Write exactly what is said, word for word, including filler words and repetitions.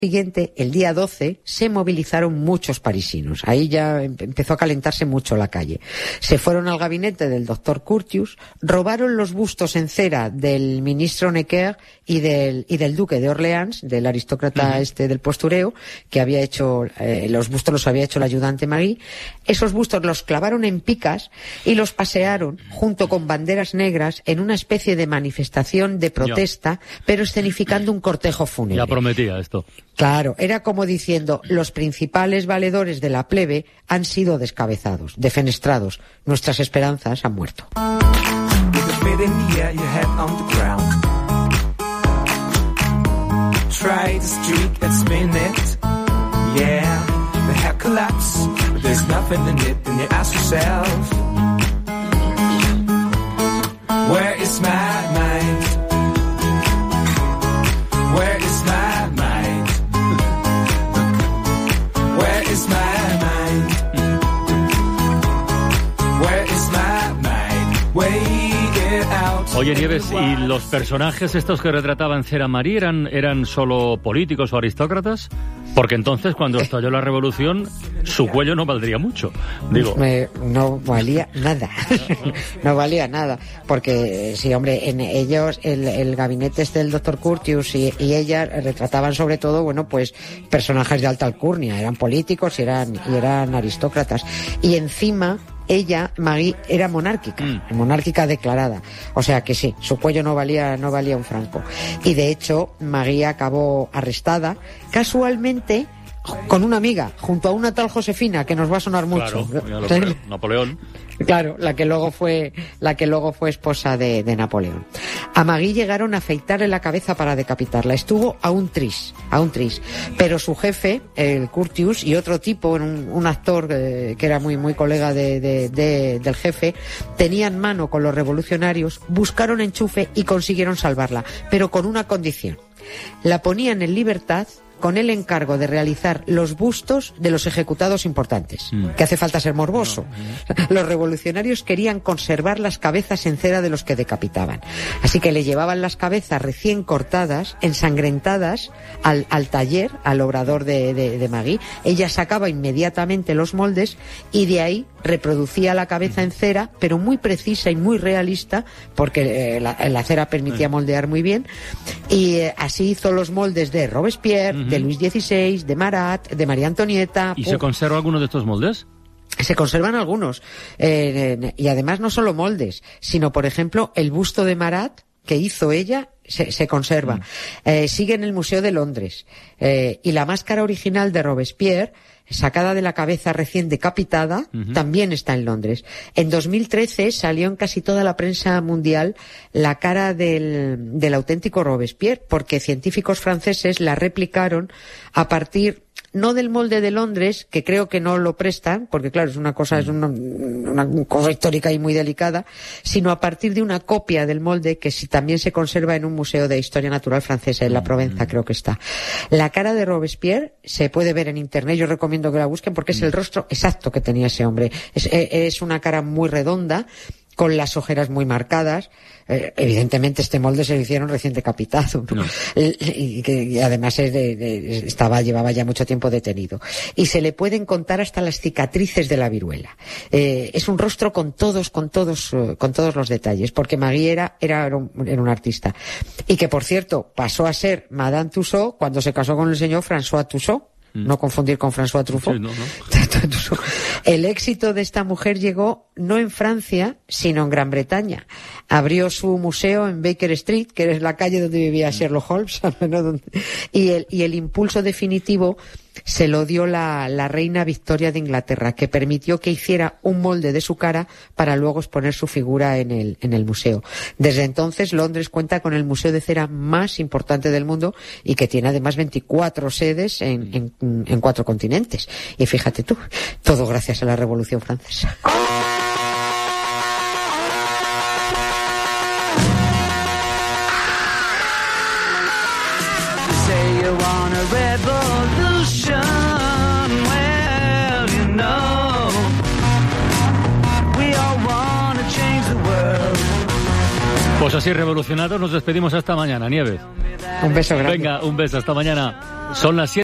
siguiente, el día doce, se movilizaron muchos parisinos. Ahí ya empezó a calentarse mucho la calle. Se fueron al gabinete del doctor Curtius, robaron los bustos en cera del ministro Necker y del, y del duque de Orleans, del aristócrata uh-huh. este del postureo, que había hecho, eh, los bustos los había hecho el ayudante Marie. Esos bustos los clavaron en picas y los pasearon junto con banderas negras en una especie de manifestación de protesta, ya. pero escenificando un cortejo fúnebre. Ya prometía esto. Claro, era como diciendo, los principales valedores de la plebe han sido descabezados, defenestrados, nuestras esperanzas han muerto. Oye, Nieves, ¿y los personajes estos que retrataban Cera Marie eran, eran solo políticos o aristócratas? Porque entonces, cuando estalló la revolución, su cuello no valdría mucho. Digo, eh, no valía nada. No valía nada. Porque, sí, hombre, en ellos, el, el gabinete este del doctor Curtius y, y ella retrataban sobre todo, bueno, pues, personajes de alta alcurnia. Eran políticos y eran, y eran aristócratas. Y encima, ella, Marie, era monárquica, mm. monárquica declarada. O sea que sí, su cuello no valía, no valía un franco. Y de hecho, Marie acabó arrestada, casualmente, con una amiga, junto a una tal Josefina, que nos va a sonar mucho. Claro, creo, Napoleón. Claro, la que luego fue, la que luego fue esposa de, de Napoleón. A Marie llegaron a afeitarle la cabeza para decapitarla. Estuvo a un tris, a un tris. Pero su jefe, el Curtius, y otro tipo, un, un actor eh, que era muy, muy colega de, de, de, del jefe, tenían mano con los revolucionarios, buscaron enchufe y consiguieron salvarla, pero con una condición. La ponían en libertad con el encargo de realizar los bustos de los ejecutados importantes. Mm. Que hace falta ser morboso. No, no. Los revolucionarios querían conservar las cabezas en cera de los que decapitaban. Así que le llevaban las cabezas recién cortadas, ensangrentadas, al, al taller, al obrador de, de, de Marie. Ella sacaba inmediatamente los moldes y de ahí reproducía la cabeza en cera, pero muy precisa y muy realista, porque eh, la, la cera permitía moldear muy bien. Y eh, así hizo los moldes de Robespierre, uh-huh. de Luis dieciséis, de Marat, de María Antonieta. ¿Y uh, se conserva alguno de estos moldes? Se conservan algunos. Eh, eh, y además no solo moldes, sino, por ejemplo, el busto de Marat que hizo ella se, se conserva. Mm. Eh, sigue en el Museo de Londres. Eh, y la máscara original de Robespierre, sacada de la cabeza recién decapitada, uh-huh. también está en Londres. En dos mil trece salió en casi toda la prensa mundial la cara del, del auténtico Robespierre, porque científicos franceses la replicaron a partir no del molde de Londres, que creo que no lo prestan, porque claro, es una cosa, es una, una cosa histórica y muy delicada, sino a partir de una copia del molde que sí, también se conserva en un museo de historia natural francesa, en la Provenza, creo que está. La cara de Robespierre se puede ver en internet, yo recomiendo que la busquen porque es el rostro exacto que tenía ese hombre. Es, es una cara muy redonda, con las ojeras muy marcadas. Eh, evidentemente este molde se lo hicieron recién decapitado, ¿no? No. Y, y, y además es de, de, estaba llevaba ya mucho tiempo detenido. Y se le pueden contar hasta las cicatrices de la viruela. Eh, es un rostro con todos, con todos, uh, con todos los detalles, porque Marie era, era, un, era un artista. Y que, por cierto, pasó a ser Madame Tussaud cuando se casó con el señor François Tussaud. No confundir con François Truffaut. Sí, no, no. El éxito de esta mujer llegó no en Francia, sino en Gran Bretaña. Abrió su museo en Baker Street, que es la calle donde vivía Sherlock Holmes, ¿no? y, el, y el impulso definitivo se lo dio la, la reina Victoria de Inglaterra, que permitió que hiciera un molde de su cara para luego exponer su figura en el, en el museo. Desde entonces, Londres cuenta con el museo de cera más importante del mundo y que tiene además veinticuatro sedes en, en, en cuatro continentes. Y fíjate tú, todo gracias a la Revolución Francesa. Pues así revolucionados nos despedimos hasta mañana, Nieves. Un beso grande. Venga, un beso, hasta mañana. Son las siete.